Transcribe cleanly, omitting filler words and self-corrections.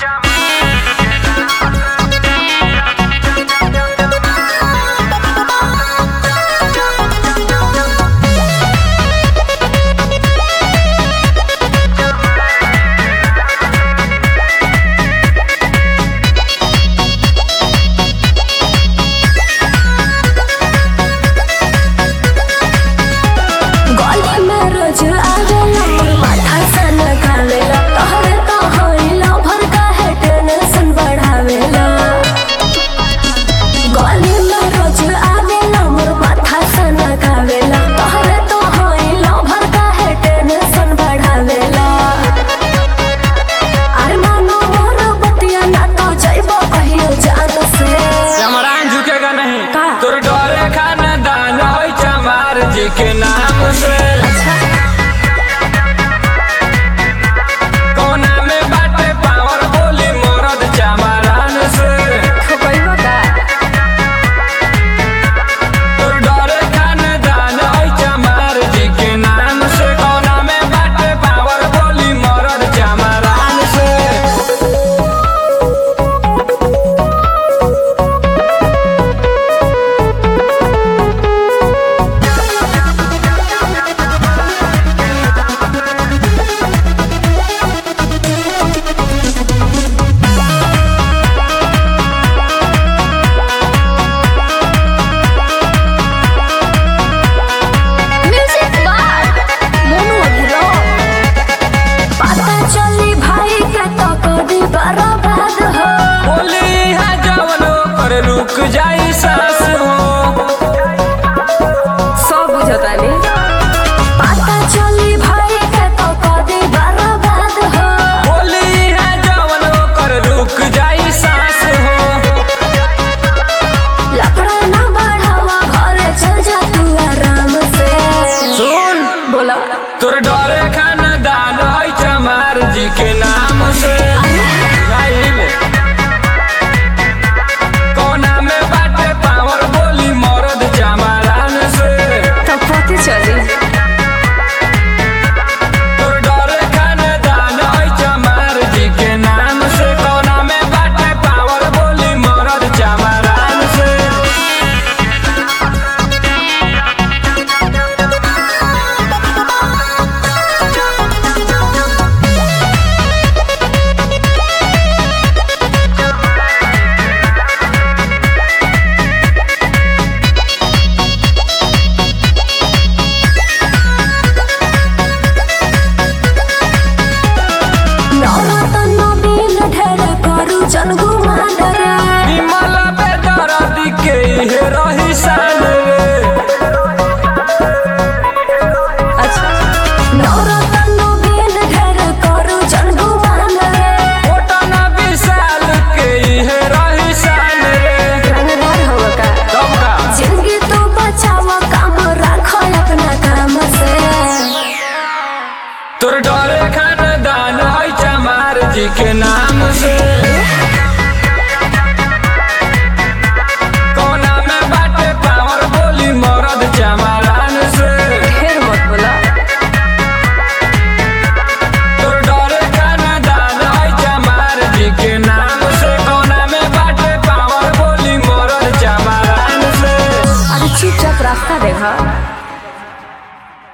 के नाम से कोना में बाटे पावर बोली मरद चमारान से तोर डरे खानदान है चमार जी के नाम से कोना में बाटे पावर बोली मरद चमारान से रुक जाई सास हो सब बुझता नहीं पता चली भाई के तो कदी बर्बाद हो बोली है जवन कर रुक जाई सास हो लफड़ा ना बढ़ावा घरे चल जा तू आराम से सुन बोला तोर डरे खानदान है चमार जी के नाम से कोना में बाटे पावर बोली मरद चमारान से तब पते चली तोर डरे खानदान है चमार जी के नाम से कोना में बाटे पावर बोली मरद चमारान से विमल बेदर्दी के हे रही शान रे अच्छा ओटन विशाल के हे रही शान रे रंगदार होगा का तब का जिंदगी तो बचावा काम रखो अपना काम से तोर डरे